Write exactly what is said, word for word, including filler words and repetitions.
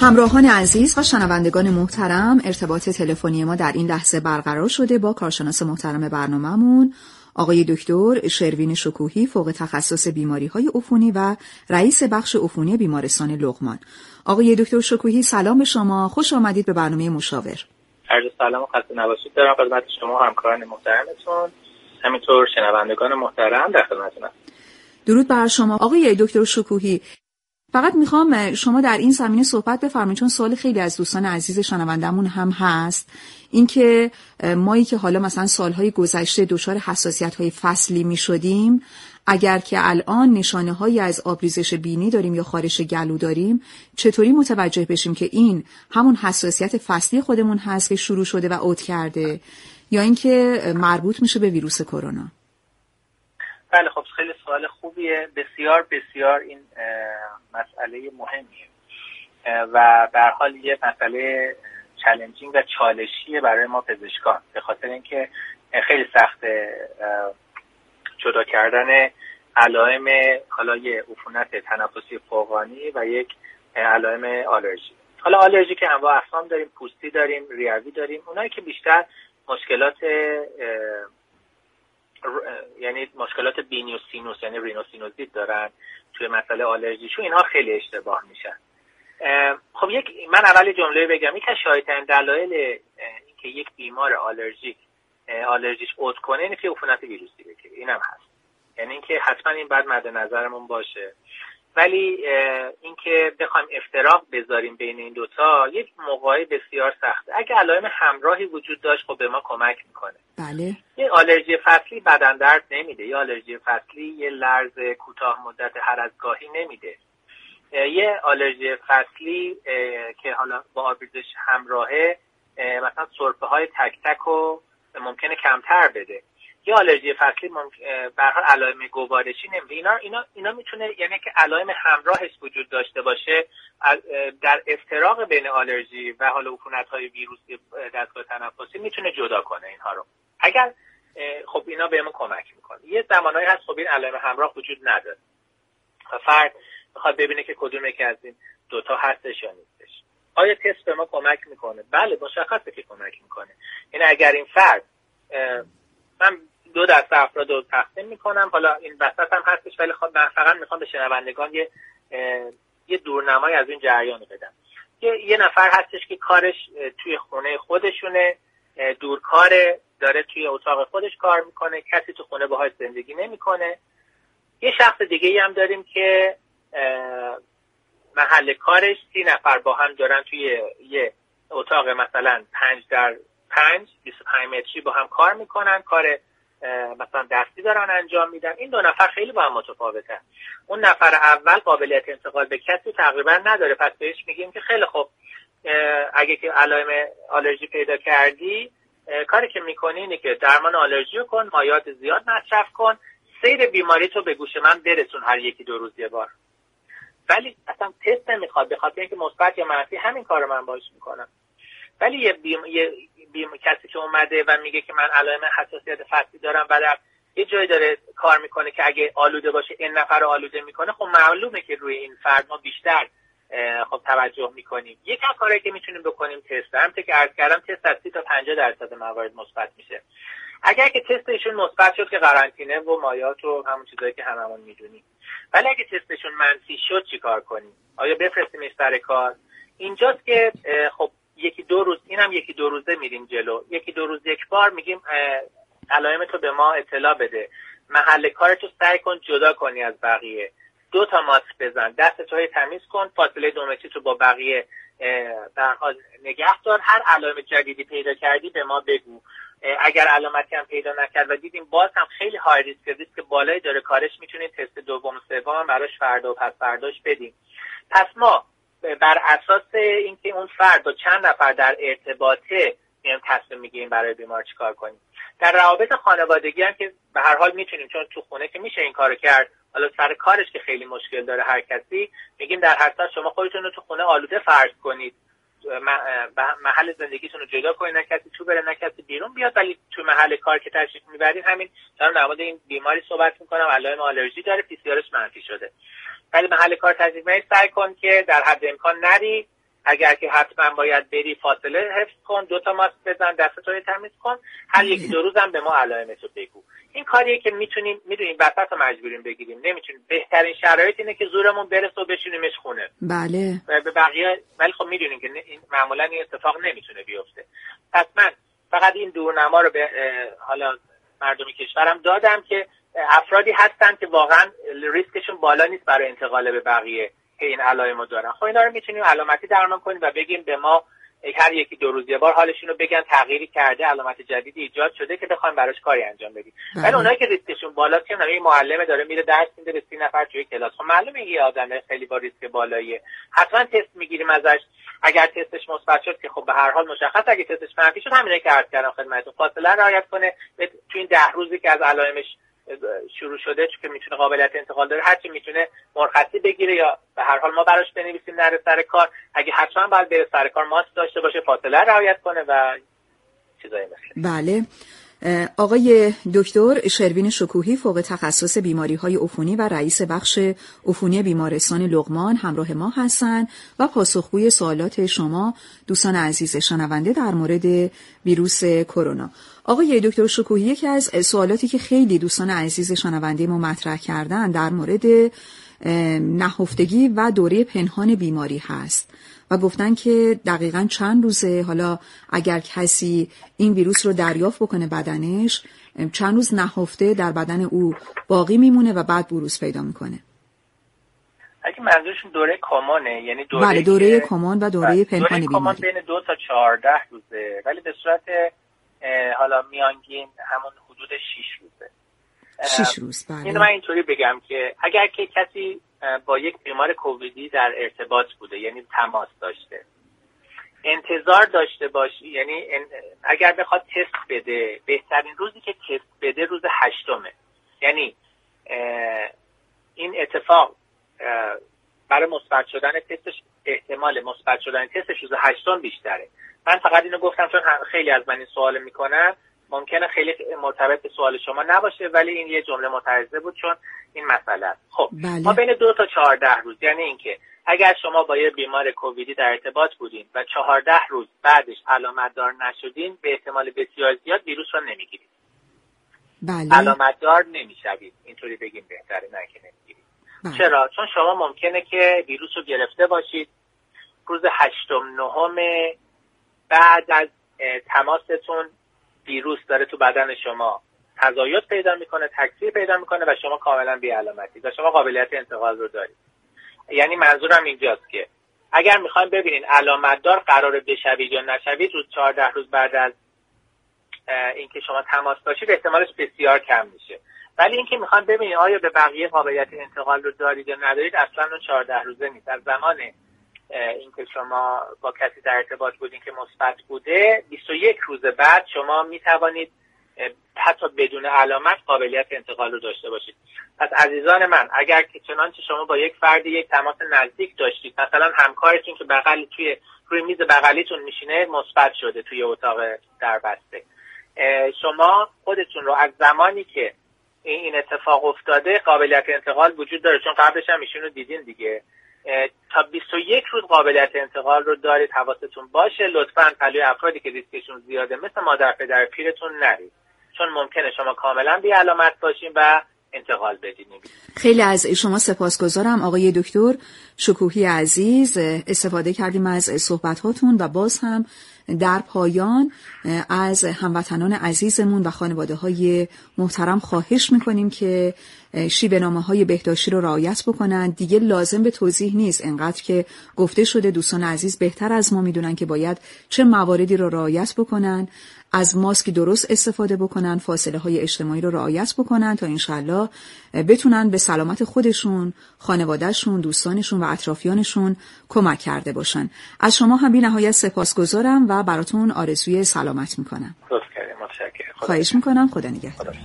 همراهان عزیز و شنوندگان محترم، ارتباط تلفنی ما در این لحظه برقرار شده با کارشناس محترم برنامه‌مون آقای دکتر شروین شکوهی، فوق تخصص بیماری‌های عفونی و رئیس بخش عفونی بیمارستان لقمان. آقای دکتر شکوهی سلام به شما، خوش آمدید به برنامه مشاور. عرض سلام و خسته نباشید دارم خدمت شما همکاران محترمتون، همینطور شنوندگان محترم در خدمتتونم. درود بر شما آقای دکتر شکوهی. فقط میخوام شما در این زمینه صحبت بفرمایید، چون سوال خیلی از دوستان عزیز شنوندمون هم هست، اینکه مایی که حالا مثلا سالهای گذشته دچار حساسیت‌های فصلی میشدیم، اگر که الان نشانه‌هایی از آبریزش بینی داریم یا خارش گلو داریم، چطوری متوجه بشیم که این همون حساسیت فصلی خودمون هست که شروع شده و عود کرده، یا اینکه مربوط میشه به ویروس کرونا؟ بله خب خیلی سوال خوبیه، بسیار بسیار این مسئله مهمیه و به هر حال یه مسئله چالنجینگ و چالشیه برای ما پزشکان، به خاطر اینکه خیلی سخته جدا کردن علائم حالا یه عفونت تنفسی فوقانی و یک علائم آلرژی. حالا آلرژی که انواع اقسام داریم، پوستی داریم، ریوی داریم. اونایی که بیشتر مشکلات یعنی مشکلات بینی و سینوس یعنی رینوسینوزیت دارن توی مسئله آلرژیشون، اینها خیلی اشتباه میشن. خب یک من اول جمله بگم، یک از شایع‌ترین دلایل اینکه یک بیمار آلرژیک آلرژیش عود کنه اینه که عفونت ویروسی بگیره، اینم هست. یعنی اینکه حتما این بعد مد نظرمون باشه. ولی اینکه بخوایم افتراق بذاریم بین این دوتا یک موقعی بسیار سخته. اگه علائم همراهی وجود داشت خب به ما کمک میکنه. بله. یه آلرژی فصلی بدن درد نمیده، یه آلرژی فصلی یه لرز کوتاه مدت هر از گاهی نمیده. یه آلرژی فصلی که حالا با آبریزش همراهه مثلا سرفه های تک تک رو ممکنه کمتر بده. یه آلرژی فصلی به هر حال علائم گوارشی نمیده. اینا اینا اینا میتونه، یعنی که علائم همراهش وجود داشته باشه، در افتراق بین آلرژی و حالا عفونت‌های ویروسی دستگاه تنفسی میتونه جدا کنه اینها رو. اگر خب اینا بهمون کمک میکنه. یه زمانهایی هست خب این علائم همراه وجود نداره. فرد میخواد ببینه که کدوم یکی از این دوتا هستش یا نیستش. آیا تست به ما کمک میکنه؟ بله مشخصه که کمک میکنه. یعنی اگر این فرد، من دو دسته افراد رو تقسیم میکنم، حالا این وسط هم هستش، ولی خب من فقط میخوام به شنوندگان یه یه دورنمای از این جریان رو بدم. یه یه نفر هستش که کارش توی خونه خودشونه، دورکاره، داره توی اتاق خودش کار میکنه، کسی تو خونه باهاش زندگی نمیکنه. یه شخص دیگه هم داریم که محل کارش سی نفر با هم دارن توی یه اتاق مثلا پنج در پنج بیست و پنج متری با هم کار میکنن، کار مثلا دستی دارن انجام میدن. این دو نفر خیلی با هم متفاوتن. اون نفر اول قابلیت انتقال به کسی تقریبا نداره، پس بهش میگیم که خیلی خوب، اگه که علائم آلرژی پیدا کردی، کاری که میکنی اینه که درمان آلرژی رو کن، مایعات زیاد مصرف کن، سیر بیماری تو به گوش من برسون هر یکی دو روز یه بار. ولی اصلا تست نمیخواد، بخاطر اینکه مثبت یا منفی همین کارو من باهاش میکنم. ولی یه بیم یه بیم کسی که اومده و میگه که من علائم حساسیت فصلی دارم و در یه جایی داره کار میکنه که اگه آلوده باشه این نفر رو آلوده میکنه، خب معلومه که روی این فرد ما بیشتر خب توجه میکنیم. یک از کارهایی که میتونیم بکنیم تست، همونطور که عرض کردم تست از سی تا پنجاه درصد موارد مثبت میشه. اگر که تستشون مثبت شد که قرنطینه و مایعات و همون چیزایی که هممون میدونیم. ولی اگه تستشون منفی شد چیکار کنیم؟ آیا بفرستیمش سر کار؟ اینجاست که خب یکی دو روز، اینم یکی دو روزه میریم جلو، یکی دو روز یک بار میگیم علائم تو به ما اطلاع بده، محل کارتو سعی کن جدا کنی از بقیه، دو تا ماسک بزن، دستتو تمیز کن، فاصله دو متری تو با بقیه در حال نگه دار. هر علائم جدیدی پیدا کردی به ما بگو. اگر علامتی هم پیدا نکرد و دیدیم باز هم خیلی های ریسک، ریسک بالایی داره کارش، میتونیم تست دوم و سوم براش فردا و پس فرداش بدیم. پس ما بر اساس اینکه اون فرد با چند نفر در ارتباطه میایم تصمیم میگیریم برای بیمار چیکار کنیم. در روابط خانوادگی هم که به هر حال میتونیم، چون تو خونه که میشه این کارو کرد، حالا سر کارش که خیلی مشکل داره هر کسی، میگیم در هر صورت شما خودتون رو تو خونه آلوده فرض کنید، محل زندگیتون رو جدا کنید، نه کسی تو بره نه کسی بیرون بیاد. ولی تو محل کار که تشریف میبرین، همین دارم در مورد این بیماری صحبت میکنم، علائم آلرژی داره، پی سی آرش منفی شده، ولی محل کار تشریف میبرید سعی کن که در حد امکان نری اگر که حتما باید بری فاصله حفظ کن، دو تا ماسک بزن، دستتو تمیز کن، هر یکی دو روز هم به ما علائمتو بگو. این کاریه که میتونیم میدونیم وسط رو مجبوریم بگیریم، نمیتونیم. بهترین شرایط اینه که زورمون برسه و بشونیمش خونه. بله. به بقیه ولی خب میدونیم که این معمولا این اتفاق نمیتونه بیفته. پس من فقط این دورنما رو به حالا مردم کشورم دادم که افرادی هستن که واقعا ریسکشون بالا نیست برای انتقال به بقیه که این علائمو دارن. خب اینا رو میتونیم علامتی درمان کنیم و بگیم به ما هر یکی دو روز یه بار حالشون رو بگن تغییری کرده، علامت جدیدی ایجاد شده که بخوایم براش کاری انجام بدیم. ولی اونایی که ریسکشون بالاست که یه معلم داره میره درس میده به سی نفر توی کلاس، خب معلومه یه آدم خیلی با ریسک بالاییه، حتما تست میگیریم ازش. اگر تستش مثبت شد که خب به هر حال مشخص، اگه تستش منفی شد همینه که عرض کردم خدمتتون، فاصله رعایت کنه تو این ده روزی که از علائمش شروع شده، چون که میتونه قابلیت انتقال داره، هرچی میتونه مرخصی بگیره یا به هر حال ما براش بنویسیم نره سر کار. اگه حتما باید بره سر کار ماسک داشته باشه، فاصله رعایت کنه و چیزای مثل. بله. آقای دکتر شروین شکوهی، فوق تخصص بیماری‌های عفونی و رئیس بخش عفونی بیمارستان لقمان همراه ما هستند و پاسخگوی سوالات شما دوستان عزیز شنونده در مورد ویروس کرونا. آقای دکتر شکوهی، یکی از سوالاتی که خیلی دوستان عزیز شنونده ما مطرح کردن در مورد نهفتگی و دوره پنهان بیماری هست و گفتن که دقیقاً چند روزه، حالا اگر کسی این ویروس رو دریافت بکنه بدنش، چند روز نهفته در بدن او باقی میمونه و بعد بروز پیدا میکنه. اگه منظورشون دوره کامانه، یعنی دوره بله دوره کامان و دوره پنهان بیماری. دوره کامان بین دو تا چهارده روزه، ولی به صورت حالا میانگین همون حدود شش روزه. شش روز. بله. اینو من اینطوری بگم که اگر که کسی با یک بیمار کوویدی در ارتباط بوده، یعنی تماس داشته، انتظار داشته باشی، یعنی اگر بخواد تست بده، بهترین روزی که تست بده روز هشتمه. یعنی این اتفاق برای مثبت شدن تستش، احتمال مثبت شدن تستش روز هشتم بیشتره. من فقط اینو گفتم چون خیلی از من این سوال میکنن، ممکنه خیلی مرتبط به سوال شما نباشه ولی این یه جمله متعارضه بود چون این مسئله است. خب بله. ما بین دو تا چهارده روز، یعنی اینکه اگر شما با یه بیمار کوویدی در ارتباط بودین و چهارده روز بعدش علامت دار نشدین، به احتمال بسیار زیاد ویروس رو نمیگیرید. بله. علامت دار نمیشوید، اینطوری بگیم بهتره، نه که نمیگیرید. بله. چرا؟ چون شما ممکنه که ویروس رو گرفته باشید روز هشتم نهم بعد از تماستون ویروس داره تو بدن شما تزاید پیدا میکنه، تکثیر پیدا میکنه و شما کاملا بی علامتی و شما قابلیت انتقال رو دارید. یعنی منظورم اینجاست که اگر میخوایم ببینین علامت دار قراره بشوید یا نشوید، روز چهارده روز بعد از اینکه شما تماس داشتید احتمالش بسیار کم میشه. ولی اینکه میخوایم ببینین آیا به بقیه قابلیت انتقال رو دارید یا ندارید، اصلا اون چهارده روزه نیست. از زمان اینکه شما با کسی در ارتباط بودین که مثبت بوده، بیست و یک روز بعد شما میتوانید حتی بدون علامت قابلیت انتقال رو داشته باشید. پس عزیزان من، اگر که چنانچه شما با یک فردی یک تماس نزدیک داشتید، مثلا همکارتون که بغل توی روی میز بغلیتون میشینه مثبت شده توی اتاق دربسته، شما خودتون رو از زمانی که این اتفاق افتاده قابلیت انتقال وجود داره، چون قبلش هم ایشون رو دیدین دیگه، تا بیست و یک روز قابلیت انتقال رو دارید. حواستون باشه لطفاً پلوی افرادی که ریسکشون زیاده مثل مادر پدر پیرتون نرید، چون ممکنه شما کاملا بی علامت باشین و انتقال بدین. خیلی از شما سپاسگزارم آقای دکتر شکوهی عزیز، استفاده کردیم از صحبت‌هاتون و باز هم در پایان از هموطنان عزیزمون و خانواده‌های محترم خواهش می‌کنیم که شیوه‌نامه‌های بهداشتی رو رعایت بکنن. دیگه لازم به توضیح نیست، انقدر که گفته شده دوستان عزیز بهتر از ما میدونن که باید چه مواردی رو رعایت بکنن. از ماسک درست استفاده بکنن، فاصله های اجتماعی رو رعایت بکنن تا انشالله بتونن به سلامت خودشون، خانوادهشون، دوستانشون و اطرافیانشون کمک کرده باشن. از شما هم بی نهایت سپاسگزارم و براتون آرزوی سلامت میکنم. درست کردیم. متشکرم. خواهش میکنم. خدا نگهدار.